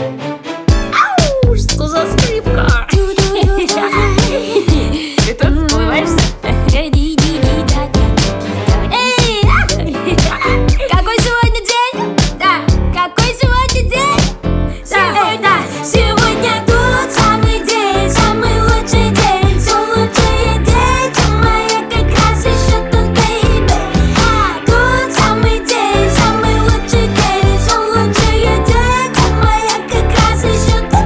Ау, что за скрипка? Ты тут вплываешься? Какой сегодня день? Да, какой сегодня день? Сегодня тот самый день, самый лучший день, все лучшие дети мои как раз еще тут, бейби. Тот самый день, самый лучший день, все лучшие дети мои как раз еще тут,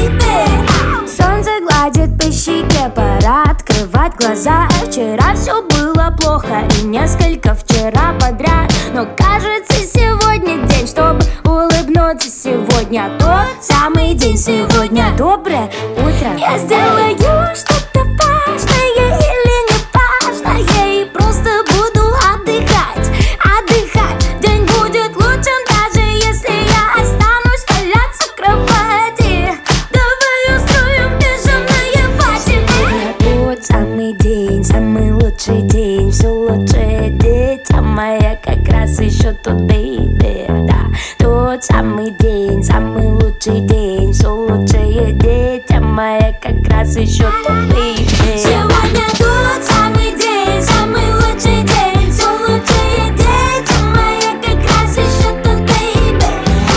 бейби. Солнце гладит по щеке, пора открывать глаза. Вчера все было плохо и несколько вчера подряд, но кажется сегодня день, чтобы улыбнуться. Сегодня тот самый день, сегодня доброе утро. Я сделаю что-то важное или не важное и просто буду отдыхать, отдыхать. День будет лучшим, даже если я останусь валяться в кровати. Давай устроим бешеное пати. Сегодня тот самый день, самый лучший день, все лучшие дети моя как раз еще тут, бейби. Да, тот самый день, самый лучший день, все лучшие дети моя как раз еще тут, бейби. Сегодня тот самый день, самый лучший день, все лучшие дети моя как раз еще тут, бейби.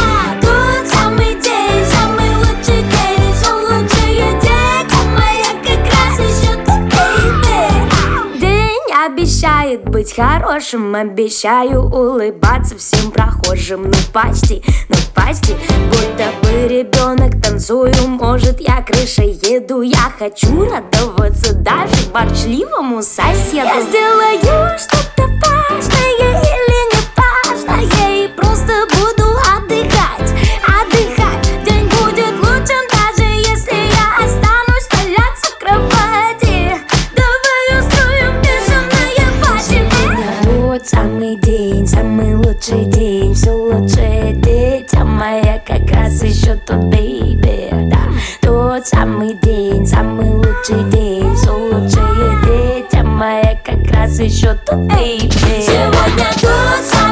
Тот самый день, самый лучший день, все лучшие дети моя как раз еще тут, бейби. День обещает быть хорошим, обещаю улыбаться всем прохожим. Ну почти, будто бы ребенок танцую. Может, я крышей еду, я хочу радоваться даже ворчливому соседу. Я сделаю что-то важное или не важное и просто буду отдыхать, отдыхать. День будет лучшим, даже если я останусь валяться в кровати. Давай устроим бешеное пати. Тот самый день, самый лучший день, все лучшие дети моя как раз еще тут, бейби. Да, тот самый день, самый лучший день, все лучшие дети моя как раз еще тут, бейби. Сегодня тот самый